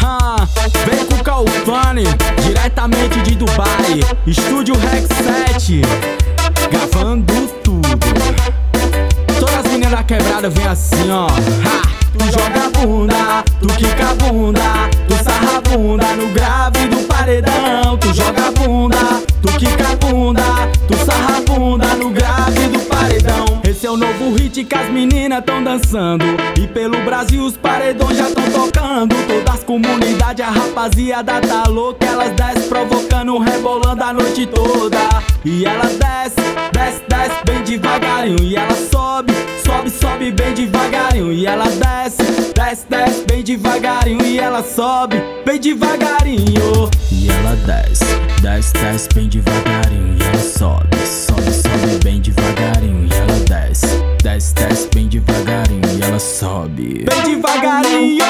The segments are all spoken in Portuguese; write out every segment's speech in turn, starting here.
Vem com o Caufane, diretamente de Dubai. Estúdio Rex 7, gravando tudo. Todas as meninas da quebrada vem assim, ó. Tu joga a bunda, tu quica a bunda, tu sarra a bunda no grave do paredão. Tu joga a bunda, tu quica a bunda, tu sarra a bunda no grave do paredão. Esse é o novo hit que as meninas tão dançando, e pelo Brasil os paredões já tão tocando. Todas as comunidades, a rapaziada tá louca. Elas desce provocando, rebolando a noite toda. E ela desce, desce, desce bem devagarinho. E ela sobe, sobe, sobe bem devagarinho. E ela desce, desce, desce bem devagarinho. E ela sobe bem devagarinho. E ela desce, desce, desce bem devagarinho. E ela sobe, sobe, sobe bem devagarinho. E ela desce, desce, desce bem devagarinho. E ela sobe bem devagarinho.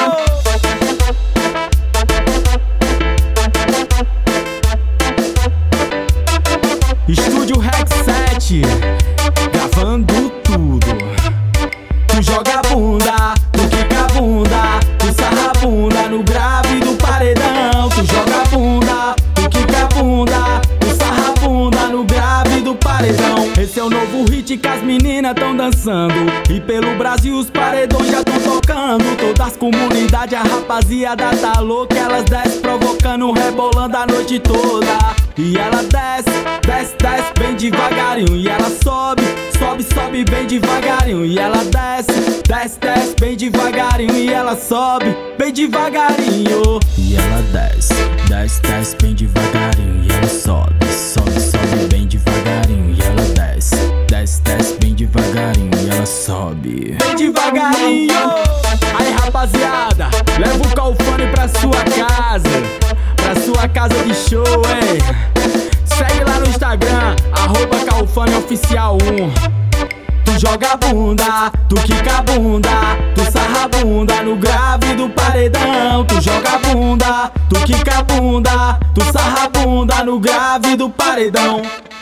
Estúdio Rex 7, gravando tudo. Tu joga a bunda, tu quica a bunda, tu sarra a bunda no grave do paredão. Tu joga a bunda, tu quica a bunda, tu sarra a bunda no grave do paredão. Esse é o novo hit que as meninas tão dançando, e pelo Brasil os paredões já tão tocando. Todas as comunidades, a rapaziada tá louca. Elas desce provocando, rebolando a noite toda. E ela desce, desce, desce bem devagarinho. E ela sobe, sobe, sobe bem devagarinho. E ela desce, desce, desce bem devagarinho. E ela sobe bem devagarinho. E ela desce, desce, desce bem devagarinho. E ela sobe, sobe, sobe bem devagarinho. E ela desce, desce, desce bem devagarinho. E ela sobe bem devagarinho. Aí rapaziada, leva o Caufane pra sua casa, pra sua casa de show, hein? Segue lá no Instagram, @CaufaneOficial1. Tu joga a bunda, tu quica a bunda, tu sarra a bunda no grave do paredão. Tu joga a bunda, tu quica a bunda, tu sarra a bunda no grave do paredão.